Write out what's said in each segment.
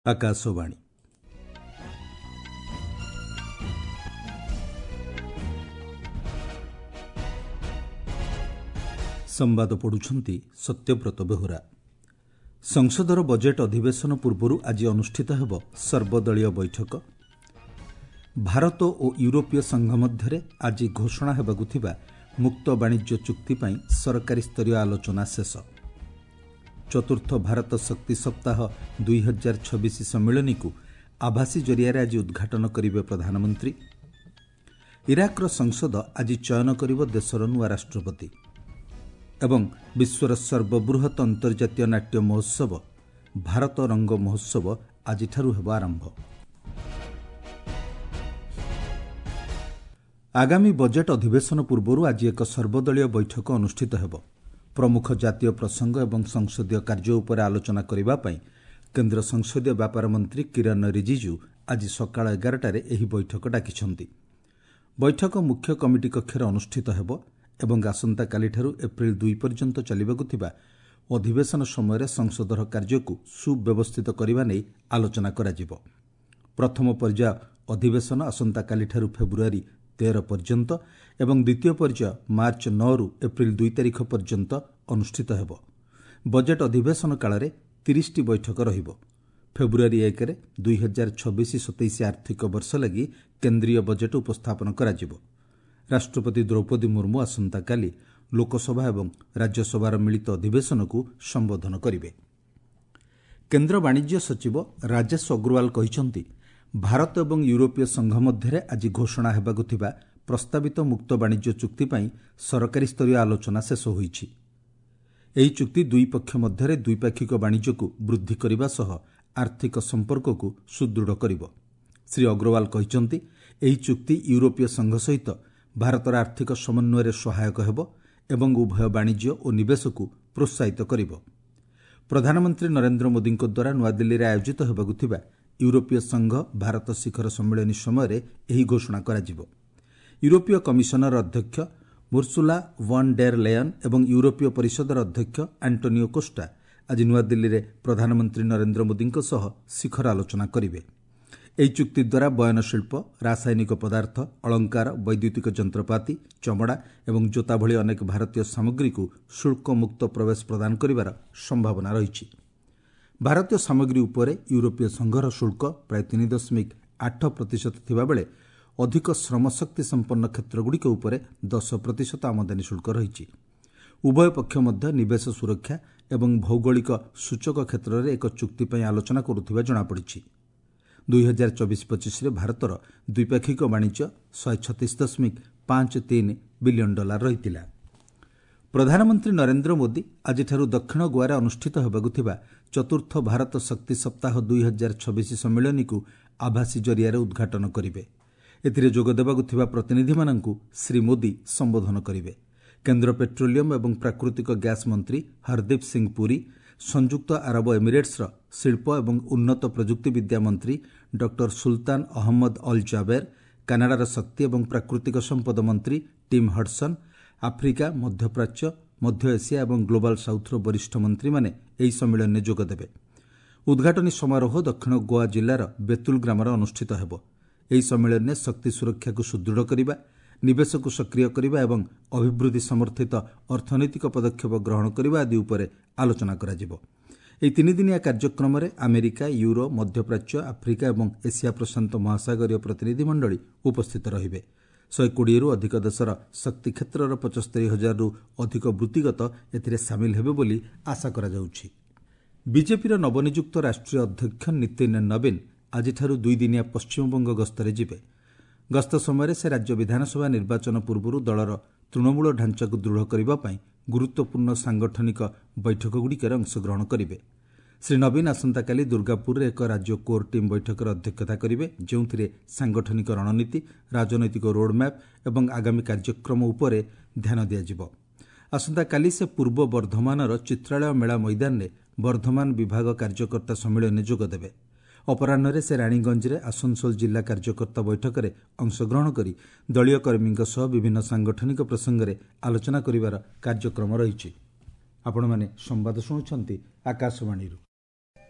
आकाशवाणी संवाद पढ़ुछंती सत्यव्रत बेहुरा। संसदर बजेट अधिवेशन पूर्व आज अनुष्ठित हेब सर्वदलीय बैठक। भारत और यूरोपीय संघ मध्य आज घोषणा हेबाकु थिबा मुक्त वाणिज्य चुक्ति पई सरकारी स्तरीय आलोचना शेष। चतुर्थ भारत शक्ति सप्ताह 2026 सम्मेलन को आभासी जरिया आज उद्घाटन करेंगे प्रधानमंत्री। इराकर संसद आज चयन करिब देशर नुआ राष्ट्रपति एवं विश्वर सर्वबृहत अंतर्जातीय नाट्य महोत्सव भारत रंग महोत्सव आज हेब आरंभ। आगामी बजेट अधिवेशन पूर्व आज एक सर्वदलीय बैठक अनुष्ठित हेब। प्रमुख जातीय प्रसंग एवं संसदीय कार्य उपर आलोचना करने केन्द्र संसदीय व्यापार मंत्री किरण रिजिजू आज सकाळ 11टार एही बैठक डाकिछन्ति। बैठक मुख्य कमिटी कक्षर अनुष्ठित हेब एवं आसंता कालिठारु एप्रिल 2 पर्यंत चलिबाकु थिबा अधिवेशन समय संसदर कार्यकु सुव्यवस्थित करने नहीं आलोचना कराजिबो। प्रथम पर्याय अधिवेशन आसंता कालिठारु फेब्रुआरी 13 पर्यंत एवं द्वितीय पर्याय मार्च 9 रु एप्रिल 2 तारिख पर्यंत अनुष्ठित हेब। बजेट अधिवेशन काल में 30टी बैठक रहिबो। फेब्रुआरी 1 रे 2026-27 आर्थिक वर्ष लगी केंद्रीय बजेट उपस्थापन कराजिबो। राष्ट्रपति द्रौपदी मुर्मू आसंता काली लोकसभा एवं राज्यसभार मिलित अधिवेशन को संबोधन करिवे। केंद्र वाणिज्य सचिव राजेश अग्रवाल कहिसंति भारत एवं यूरोपीय संघ मध्य आज घोषणा हेबाकु थिबा प्रस्तावित मुक्त वाणिज्य चुक्ति पई सरकारी स्तरीय आलोचना शेष होईछि। एही चुक्ति दुई पक्ष मध्य द्विपाक्षिक वाणिज्य को वृद्धि करने सह आर्थिक संपर्क को सुदृढ़ करिबो। श्री अग्रवाल कहिसंति एही चुक्ति यूरोपीय संघ सहित भारतर आर्थिक समन्वय सहायक हेबो एवं उभय वाणिज्य और निवेश को प्रोत्साहित करिबो। प्रधानमंत्री नरेंद्र मोदी द्वारा नुआदिल्ली रे आयोजित हेबाकु थिबा यूरोपीय संघ भारत शिखर सम्मेलन समय एही घोषणा कराजिबो। यूरोपीय कमिशनर अध्यक्ष उर्सुला वॉन डेर लेयन एवं यूरोपीय परिषदर अध्यक्ष एंटोनियो कोस्टा आज नुआदिल्ली रे प्रधानमंत्री नरेंद्र मोदी सह शिखर आलोचना करिवे। एही चुक्ति द्वारा बयन शिल्प, रासायनिक पदार्थ, अलंकार, वैद्युतिक जंत्रपाति, चमड़ा एवं जोता भली अनेक भारतीय सामग्री को शुल्क मुक्त प्रवेश प्रदान करिवार संभावना रहिछि। भारतीय सामग्री उपरे यूरोपीय संघर शुल्क प्राय 3.8% थिबा बेले अधिक श्रमशक्ति संपन्न क्षेत्रगुड़िक उपरे 10% आमदानी शुल्क रहिछि। उभय पक्ष मध्य निवेश सुरक्षा एवं भौगोलिक सूचक क्षेत्र में एक चुक्ति पर आलोचना करुथिबा जणा पड़िछि। 2024-25 भारतर द्विपाक्षिक वाणिज्य $136.53 बिलियन रहितिला। प्रधानमंत्री नरेंद्र मोदी आज दक्षिण गोवा अनुष्ठित हेबाकु थिबा चतुर्थ भारत शक्ति सप्ताह 2026 सम्मेलन को आभासी जरिया उद्घाटन करिवे। एथिरे जोग देबाकु थिबा प्रतिनिधि माननकु श्री मोदी संबोधन करिवे। केंद्र पेट्रोलियम एवं प्राकृतिक गैस मंत्री हरदीप सिंह पुरी, संयुक्त अरब एमिरेट्सर शिल्प एवं उन्नत प्रजुक्ति विद्या मंत्री doctor Sultan Ahmed Al Jaber, कनाडार शक्ति एवं प्राकृतिक संपद मंत्री टिम हडसन, आफ्रिका, मध्यप्राच्य, मध्य एशिया एवं ग्लोबल साउथर वरिष्ठ मंत्री माने एही सम्मेलन में जोग देबे। उद्घाटनी समारोह दक्षिण गोवा जिलार बेतुल ग्रामर अनुष्ठित हेबो। एही सम्मेलन में शक्ति सुरक्षा को सुदृढ़ करिबा, निवेश को सक्रिय करिबा एवं अभिवृद्धि समर्थित अर्थनैतिक पदक्षेप ग्रहण करिबा आदि उपरे आलोचना कराजिबो। एही 3 दिनिया कार्यक्रम में अमेरिका, यूरो, मध्यप्राच्य, आफ्रिका एवं एशिया प्रशांत महासागरीय प्रतिनिधि मंडली उपस्थित रहिबे। 120 रु अधिक देशर शक्ति क्षेत्रर 75,000 रु अधिक वृत्तिगत एथिरे सामिल हेबे बोली आशा करा जाउछि। बीजेपीर नवनियुक्त राष्ट्रीय अध्यक्ष नितिन नवीन आज 2 दिनिया पश्चिमबंग गस्तरे जिबे। गस्त समय से राज्य विधानसभा निर्वाचन पूर्व दलर तृणमूल ढांचा को दृढ़ करने गुरुत्वपूर्ण सांगठनिक बैठकगुड़िकर अंशग्रहण करेंगे। श्री नवीन आसंता काली दुर्गापुर एक राज्य कोर टीम बैठकर अध्यक्षता करेंगे, जो सांगठनिक रणनीति, राजनैतिक रोडमैप एवं आगामी कार्यक्रम उपरे ध्यान दियाजिबो। आसंता काली से पूर्व बर्धमानर चित्रालय मेला मैदान में बर्धमान विभाग कार्यकर्ता सम्मेलन में जोग देबे। अपराह्न से राणीगंज में आसनसोल जिला कार्यकर्ता बैठक में अंशग्रहण कर दलीय कर्मी सह विभिन्न सांगठनिक प्रसंग में आलोचना करिवार कार्यक्रम रही। आपण माने संवाद शुणुछंती आकाशवाणी।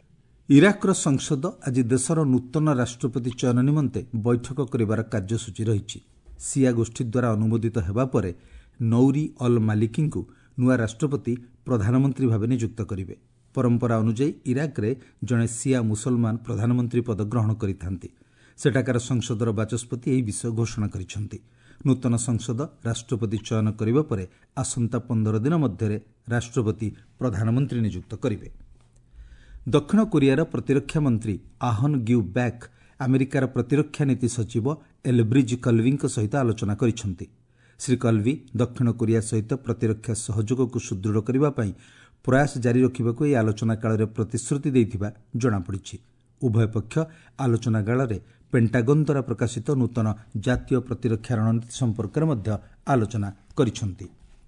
ଇରାକର ସଂସଦ ଆଜି ଦେଶର ନୂତନ ରାଷ୍ଟ୍ରପତି ଚୟନ ନିମନ୍ତେ ବୈଠକ କରିବାର କାର୍ଯ୍ୟସୂଚୀ ରହିଛି। ସିଆ ଗୋଷ୍ଠୀ ଦ୍ୱାରା ଅନୁମୋଦିତ ହେବା ପରେ ନୌରି ଅଲ୍ ମାଲିକିଙ୍କୁ ନୂଆ ରାଷ୍ଟ୍ରପତି ପ୍ରଧାନମନ୍ତ୍ରୀ ଭାବେ ନିଯୁକ୍ତ କରିବେ। ପରମ୍ପରା ଅନୁଯାୟୀ ଇରାକରେ ଜଣେ ସିଆ ମୁସଲମାନ ପ୍ରଧାନମନ୍ତ୍ରୀ ପଦ ଗ୍ରହଣ କରିଥାନ୍ତି। ସେଠାକାର ସଂସଦର ବାଚସ୍ପତି ଏହି ବିଷୟ ଘୋଷଣା କରିଛନ୍ତି। ନୂତନ ସଂସଦ ରାଷ୍ଟ୍ରପତି ଚୟନ କରିବା ପରେ ଆସନ୍ତା 15 ଦିନ ମଧ୍ୟରେ ରାଷ୍ଟ୍ରପତି ପ୍ରଧାନମନ୍ତ୍ରୀ ନିଯୁକ୍ତ କରିବେ। ଦକ୍ଷିଣ କୋରିଆର ପ୍ରତିରକ୍ଷା ମନ୍ତ୍ରୀ ଆହନ୍ ଗ୍ୟୁ ବ୍ୟାକ୍ ଆମେରିକାର ପ୍ରତିରକ୍ଷା ନୀତି ସଚିବ ଏଲ୍ବ୍ରିଜ୍ କଲ୍ଭିଙ୍କ ସହିତ ଆଲୋଚନା କରିଛନ୍ତି। ଶ୍ରୀ କଲ୍ଭି ଦକ୍ଷିଣ କୋରିଆ ସହିତ ପ୍ରତିରକ୍ଷା ସହଯୋଗକୁ ସୁଦୃଢ଼ କରିବା ପାଇଁ ପ୍ରୟାସ ଜାରି ରଖିବାକୁ ଏହି ଆଲୋଚନା କାଳରେ ପ୍ରତିଶ୍ରୁତି ଦେଇଥିବା ଜଣାପଡ଼ିଛି। ଉଭୟ ପକ୍ଷ ଆଲୋଚନା କାଳରେ ପେଣ୍ଟାଗନ୍ ଦ୍ୱାରା ପ୍ରକାଶିତ ନୂତନ ଜାତୀୟ ପ୍ରତିରକ୍ଷା ରଣନୀତି ସମ୍ପର୍କରେ ମଧ୍ୟ ଆଲୋଚନା କରିଛନ୍ତି।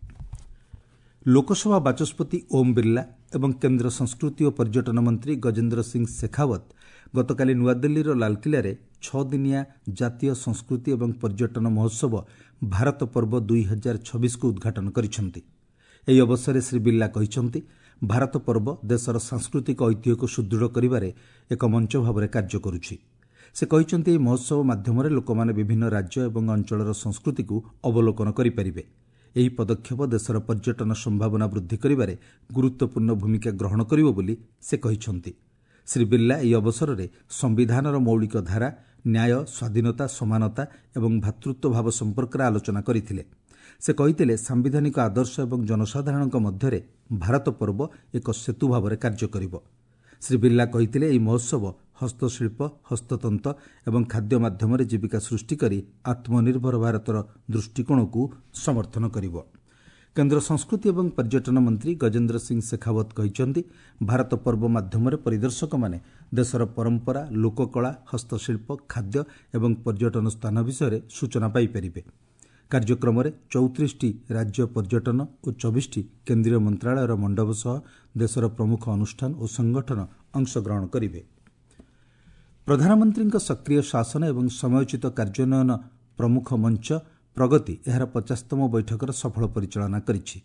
ଲୋକସଭା ବାଚସ୍ପତି ଓମ୍ ବିର୍ଲା ଏବଂ କେନ୍ଦ୍ର ସଂସ୍କୃତି ଓ ପର୍ଯ୍ୟଟନ ମନ୍ତ୍ରୀ ଗଜେନ୍ଦ୍ର ସିଂ ଶେଖାୱତ୍ ଗତକାଲି ନୂଆଦିଲ୍ଲୀର ଲାଲକିଲ୍ଲାରେ 6 ଦିନିଆ ଜାତୀୟ ସଂସ୍କୃତି ଏବଂ ପର୍ଯ୍ୟଟନ ମହୋତ୍ସବ ଭାରତ ପର୍ବ 2026କୁ ଉଦ୍ଘାଟନ କରିଛନ୍ତି। ଏହି ଅବସରରେ ଶ୍ରୀ ବିର୍ଲା କହିଛନ୍ତି, ଭାରତ ପର୍ବ ଦେଶର ସାଂସ୍କୃତିକ ଐତିହ୍ୟକୁ ସୁଦୃଢ଼ କରିବାରେ ଏକ ମଞ୍ଚ ଭାବରେ କାର୍ଯ୍ୟ କରୁଛି। ସେ କହିଛନ୍ତି, ଏହି ମହୋତ୍ସବ ମାଧ୍ୟମରେ ଲୋକମାନେ ବିଭିନ୍ନ ରାଜ୍ୟ ଏବଂ ଅଞ୍ଚଳର ସଂସ୍କୃତିକୁ ଅବଲୋକନ କରିପାରିବେ। ଏହି ପଦକ୍ଷେପ ଦେଶର ପର୍ଯ୍ୟଟନ ସମ୍ଭାବନା ବୃଦ୍ଧି କରିବାରେ ଗୁରୁତ୍ୱପୂର୍ଣ୍ଣ ଭୂମିକା ଗ୍ରହଣ କରିବ ବୋଲି ସେ କହିଛନ୍ତି। ଶ୍ରୀ ବିର୍ଲା ଏହି ଅବସରରେ ସମ୍ବିଧାନର ମୌଳିକ ଧାରା, ନ୍ୟାୟ, ସ୍ୱାଧୀନତା, ସମାନତା ଏବଂ ଭ୍ରାତୃତ୍ୱ ଭାବ ସମ୍ପର୍କରେ ଆଲୋଚନା କରିଥିଲେ। ସେ କହିଥିଲେ, ସାମ୍ବିଧାନିକ ଆଦର୍ଶ ଏବଂ ଜନସାଧାରଣଙ୍କ ମଧ୍ୟରେ ଭାରତ ପର୍ବ ଏକ ସେତୁ ଭାବରେ କାର୍ଯ୍ୟ କରିବ। ଶ୍ରୀ ବିର୍ଲା କହିଥିଲେ, ଏହି ମହୋତ୍ସବ ହସ୍ତଶିଳ୍ପ, ହସ୍ତତନ୍ତ ଏବଂ ଖାଦ୍ୟ ମାଧ୍ୟମରେ ଜୀବିକା ସୃଷ୍ଟି କରି ଆତ୍ମନିର୍ଭର ଭାରତର ଦୃଷ୍ଟିକୋଣକୁ ସମର୍ଥନ କରିବ। କେନ୍ଦ୍ର ସଂସ୍କୃତି ଏବଂ ପର୍ଯ୍ୟଟନ ମନ୍ତ୍ରୀ ଗଜେନ୍ଦ୍ର ସିଂ ଶେଖାୱତ୍ କହିଛନ୍ତି, ଭାରତ ପର୍ବ ମାଧ୍ୟମରେ ପରିଦର୍ଶକମାନେ ଦେଶର ପରମ୍ପରା, ଲୋକକଳା, ହସ୍ତଶିଳ୍ପ, ଖାଦ୍ୟ ଏବଂ ପର୍ଯ୍ୟଟନ ସ୍ଥାନ ବିଷୟରେ ସୂଚନା ପାଇପାରିବେ। କାର୍ଯ୍ୟକ୍ରମରେ 34ଟି ରାଜ୍ୟ ପର୍ଯ୍ୟଟନ ଓ 24ଟି କେନ୍ଦ୍ରୀୟ ମନ୍ତ୍ରଣାଳୟର ମଣ୍ଡପ ସହ ଦେଶର ପ୍ରମୁଖ ଅନୁଷ୍ଠାନ ଓ ସଂଗଠନ ଅଂଶଗ୍ରହଣ କରିବେ। ପ୍ରଧାନମନ୍ତ୍ରୀଙ୍କ ସକ୍ରିୟ ଶାସନ ଏବଂ ସମୟୋଚିତ କାର୍ଯ୍ୟାନ୍ୱୟନ ପ୍ରମୁଖ ମଞ୍ଚ ପ୍ରଗତି ଏହାର 50ତମ ବୈଠକର ସଫଳ ପରିଚାଳନା କରିଛି।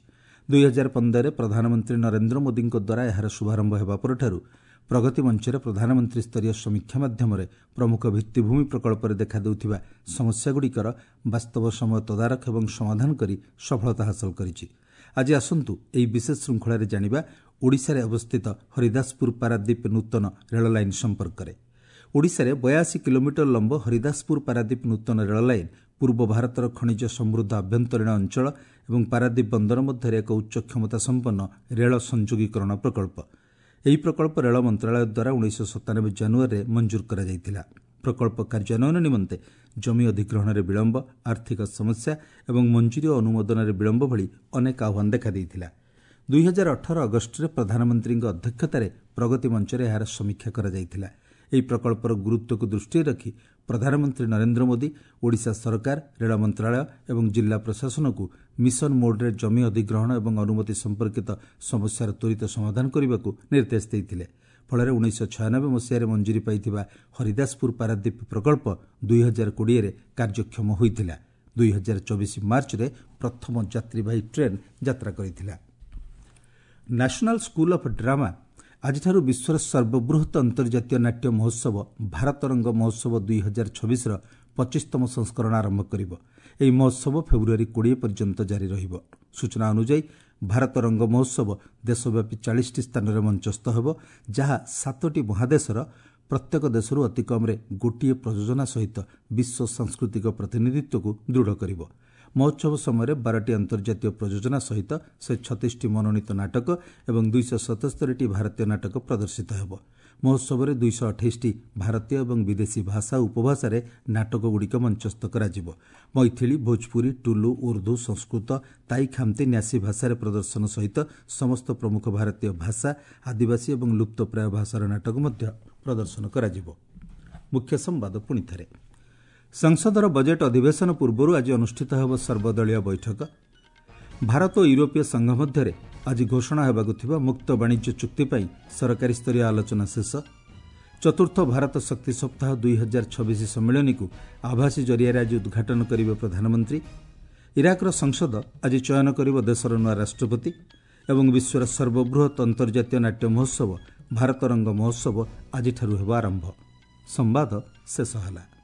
2015ରେ ପ୍ରଧାନମନ୍ତ୍ରୀ ନରେନ୍ଦ୍ର ମୋଦିଙ୍କ ଦ୍ୱାରା ଏହାର ଶୁଭାରମ୍ଭ ହେବା ପରଠାରୁ ପ୍ରଗତି ମଞ୍ଚରେ ପ୍ରଧାନମନ୍ତ୍ରୀ ସ୍ତରୀୟ ସମୀକ୍ଷା ମାଧ୍ୟମରେ ପ୍ରମୁଖ ଭିତ୍ତିଭୂମି ପ୍ରକଳ୍ପରେ ଦେଖାଦେଉଥିବା ସମସ୍ୟାଗୁଡ଼ିକର ବାସ୍ତବ ସମୟ ତଦାରଖ ଏବଂ ସମାଧାନ କରି ସଫଳତା ହାସଲ କରିଛି। ଆଜି ଆସନ୍ତୁ ଏହି ବିଶେଷ ଶୃଙ୍ଖଳାରେ ଜାଣିବା ଓଡ଼ିଶାରେ ଅବସ୍ଥିତ ହରିଦାସପୁର ପାରାଦୀପ ନୂତନ ରେଳ ଲାଇନ୍ ସମ୍ପର୍କରେ। ଓଡ଼ିଶାରେ 82 କିଲୋମିଟର ଲମ୍ବ ହରିଦାସପୁର ପାରାଦୀପ ନୂତନ ରେଳ ଲାଇନ୍ ପୂର୍ବ ଭାରତର ଖଣିଜ ସମୃଦ୍ଧ ଆଭ୍ୟନ୍ତରୀଣ ଅଞ୍ଚଳ ଏବଂ ପାରାଦୀପ ବନ୍ଦର ମଧ୍ୟରେ ଏକ ଉଚ୍ଚ କ୍ଷମତା ସମ୍ପନ୍ନ ରେଳ ସଂଯୋଗୀକରଣ ପ୍ରକଳ୍ପ। ଏହି ପ୍ରକଳ୍ପ ରେଳ ମନ୍ତ୍ରଣାଳୟ ଦ୍ୱାରା 1997 ଜାନୁଆରୀରେ ମଞ୍ଜୁର କରାଯାଇଥିଲା। ପ୍ରକଳ୍ପ କାର୍ଯ୍ୟାନ୍ୱୟନ ନିମନ୍ତେ ଜମି ଅଧିଗ୍ରହଣରେ ବିଳମ୍ବ, ଆର୍ଥିକ ସମସ୍ୟା ଏବଂ ମଞ୍ଜୁରୀ ଓ ଅନୁମୋଦନରେ ବିଳମ୍ବ ଭଳି ଅନେକ ଆହ୍ୱାନ ଦେଖାଦେଇଥିଲା। 2018 ଅଗଷ୍ଟରେ ପ୍ରଧାନମନ୍ତ୍ରୀଙ୍କ ଅଧ୍ୟକ୍ଷତାରେ ପ୍ରଗତି ମଞ୍ଚରେ ଏହାର ସମୀକ୍ଷା କରାଯାଇଥିଲା। ଏହି ପ୍ରକଳ୍ପର ଗୁରୁତ୍ୱକୁ ଦୃଷ୍ଟିରେ ରଖି ପ୍ରଧାନମନ୍ତ୍ରୀ ନରେନ୍ଦ୍ର ମୋଦି ଓଡ଼ିଶା ସରକାର, ରେଳ ମନ୍ତ୍ରଣାଳୟ ଏବଂ ଜିଲ୍ଲା ପ୍ରଶାସନକୁ ମିଶନ ମୋଡ୍ରେ ଜମି ଅଧିଗ୍ରହଣ ଏବଂ ଅନୁମତି ସମ୍ପର୍କିତ ସମସ୍ୟାର ତ୍ୱରିତ ସମାଧାନ କରିବାକୁ ନିର୍ଦ୍ଦେଶ ଦେଇଥିଲେ। ଫଳରେ 1996 ମସିହାରେ ମଞ୍ଜୁରୀ ପାଇଥିବା ହରିଦାସପୁର ପାରାଦୀପ ପ୍ରକଳ୍ପ 2020ରେ କାର୍ଯ୍ୟକ୍ଷମ ହୋଇଥିଲା। 2024 ମାର୍ଚ୍ଚରେ ପ୍ରଥମ ଯାତ୍ରୀବାହୀ ଟ୍ରେନ୍ ଯାତ୍ରା କରିଥିଲା। ନ୍ୟାସନାଲ୍ ସ୍କୁଲ ଅଫ୍ ଡ୍ରାମା ଆଜିଠାରୁ ବିଶ୍ୱର ସର୍ବବୃହତ ଅନ୍ତର୍ଜାତୀୟ ନାଟ୍ୟ ମହୋତ୍ସବ ଭାରତରଙ୍ଗ ମହୋତ୍ସବ 2026ର 25ତମ ସଂସ୍କରଣ ଆରମ୍ଭ କରିବ। ଏହି ମହୋତ୍ସବ ଫେବୃଆରୀ 20 ପର୍ଯ୍ୟନ୍ତ ଜାରି ରହିବ। ସୂଚନା ଅନୁଯାୟୀ ଭାରତରଙ୍ଗ ମହୋତ୍ସବ ଦେଶବ୍ୟାପୀ 40ଟି ସ୍ଥାନରେ ମଞ୍ଚସ୍ଥ ହେବ, ଯାହା 7ଟି ମହାଦେଶର ପ୍ରତ୍ୟେକ ଦେଶରୁ ଅତି କମ୍ରେ ଗୋଟିଏ ପ୍ରଯୋଜନା ସହିତ ବିଶ୍ୱ ସାଂସ୍କୃତିକ ପ୍ରତିନିଧିତ୍ୱକୁ ଦୃଢ଼ କରିବ। ମହୋତ୍ସବ ସମୟରେ 12ଟି ଅନ୍ତର୍ଜାତୀୟ ପ୍ରଯୋଜନା ସହିତ 136ଟି ମନୋନୀତ ନାଟକ ଏବଂ 277ଟି ଭାରତୀୟ ନାଟକ ପ୍ରଦର୍ଶିତ ହେବ। ମହୋତ୍ସବରେ 228ଟି ଭାରତୀୟ ଏବଂ ବିଦେଶୀ ଭାଷା ଓ ଉପଭାଷାରେ ନାଟକଗୁଡ଼ିକ ମଞ୍ଚସ୍ଥ କରାଯିବ। ମୈଥିଳି, ଭୋଜପୁରୀ, ଟୁଲୁ, ଉର୍ଦ୍ଦୁ, ସଂସ୍କୃତ, ତାଇ ଖାମ୍ତି, ନ୍ୟାସୀ ଭାଷାରେ ପ୍ରଦର୍ଶନ ସହିତ ସମସ୍ତ ପ୍ରମୁଖ ଭାରତୀୟ ଭାଷା, ଆଦିବାସୀ ଏବଂ ଲୁପ୍ତପ୍ରାୟ ଭାଷାର ନାଟକ ମଧ୍ୟ ପ୍ରଦର୍ଶନ କରାଯିବ। ମୁଖ୍ୟ ସମ୍ବାଦ ପୁଣିଥରେ। ସଂସଦର ବଜେଟ୍ ଅଧିବେଶନ ପୂର୍ବରୁ ଆଜି ଅନୁଷ୍ଠିତ ହେବ ସର୍ବଦଳୀୟ ବୈଠକ। ଭାରତ ଓ ୟୁରୋପୀୟ ସଂଘ ମଧ୍ୟରେ ଆଜି ଘୋଷଣା ହେବାକୁ ଥିବା ମୁକ୍ତ ବାଣିଜ୍ୟ ଚୁକ୍ତି ପାଇଁ ସରକାରୀ ସ୍ତରୀୟ ଆଲୋଚନା ଶେଷ। ଚତୁର୍ଥ ଭାରତ ଶକ୍ତି ସପ୍ତାହ 2026 ସମ୍ମିଳନୀକୁ ଆଭାସୀ ଜରିଆରେ ଆଜି ଉଦ୍ଘାଟନ କରିବେ ପ୍ରଧାନମନ୍ତ୍ରୀ। ଇରାକର ସଂସଦ ଆଜି ଚୟନ କରିବ ଦେଶର ନୂଆ ରାଷ୍ଟ୍ରପତି ଏବଂ ବିଶ୍ୱର ସର୍ବବୃହତ ଅନ୍ତର୍ଜାତୀୟ ନାଟ୍ୟ ମହୋତ୍ସବ ଭାରତ ରଙ୍ଗ ମହୋତ୍ସବ ଆଜିଠାରୁ ହେବ ଆରମ୍ଭ। ସମ୍ବାଦ ଶେଷ ହେଲା।